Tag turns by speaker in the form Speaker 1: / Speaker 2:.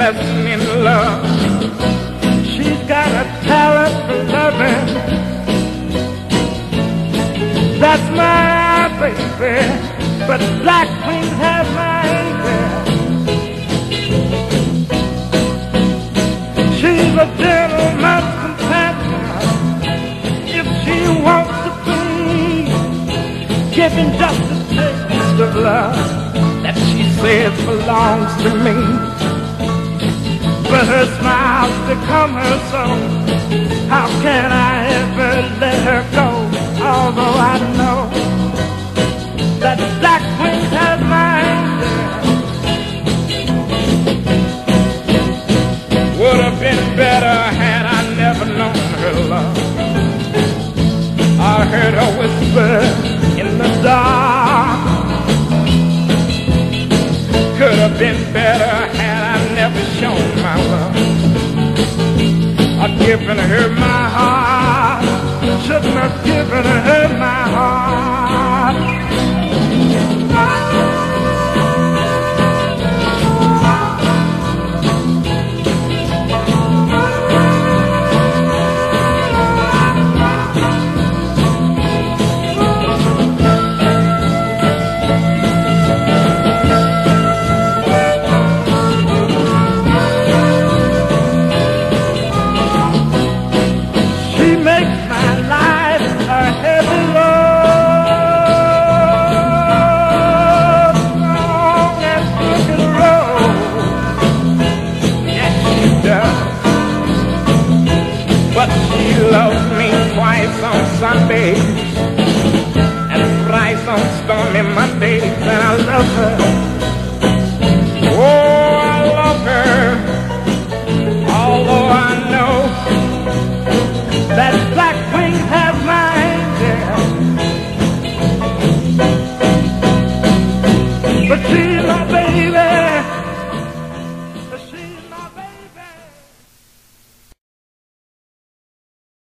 Speaker 1: lesson in love. She's got a talent for loving. That's my baby, but black queens have my baby. She's a gentleman's companion. If she wants to be given just a taste of love that she says belongs to me, but her smile's become her soul. How can I ever let her go? Although I know that black queen has my angel. Would have been better had I never known her love. I heard her whisper in the dark. Could have been better had I never shown my love. I've given her my heart. Shouldn't have given her my heart. But she loves me twice on Sundays and thrice on stormy Mondays, and I love her